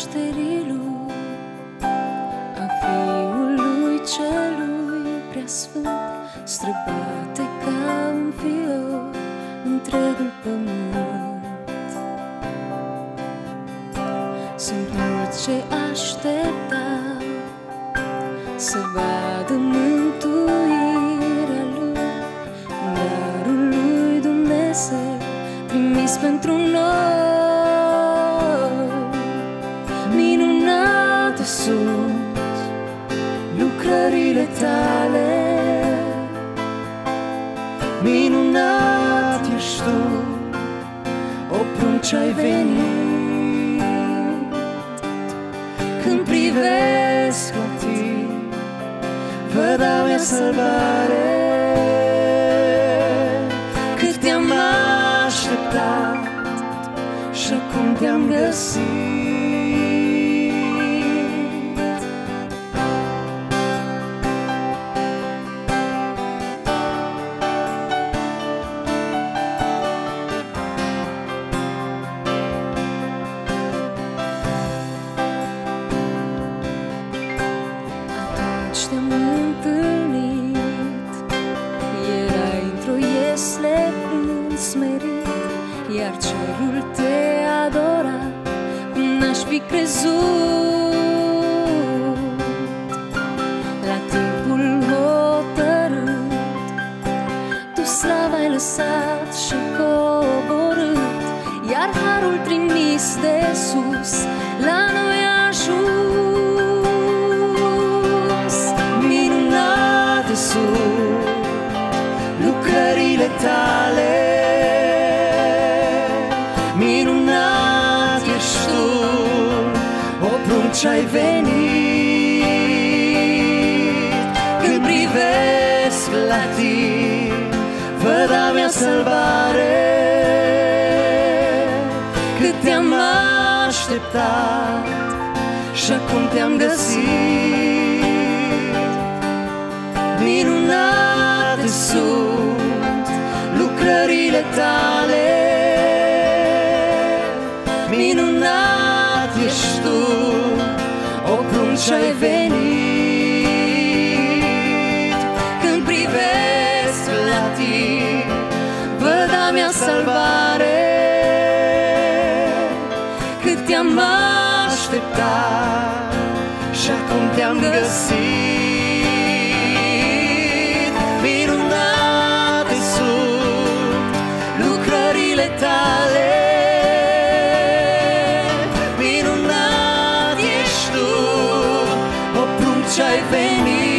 nașterii lui, a Fiului Celui Preasfânt, străbate ca un fior întregul pământ. Sunt mulți ce așteptau să vadă mântuirea lui, darul lui Dumnezeu trimis pentru noi. Minunate sunt lucrările tale, minunat ești tu, o prunci ai venit. Când privesc la tine, văd a mea salvare. Cât te-am așteptat și acum te-am găsit. Atunci te-am întâlnit, erai într-o iesle însmerit, iar cerul te adora cum n-aș fi crezut. La timpul hotărât, tu slava ai lăsat și coborât, iar harul trimis de sus la noi a ajuns. Minunate sunt lucrările tale, minunat ești tu, o prunci ai venit. Când privesc la tine, văd a mea salvare. Cât te-am așteptat și acum te-am găsit. Minunate sunt lucrările tale, minunat ești tu, o prunci ai venit. Când privesc la tine, văd a mea salvare. Cât te-am așteptat și acum te-am găsit. Minunate sunt lucrările tale, minunat ești tu, o prunci ai venit.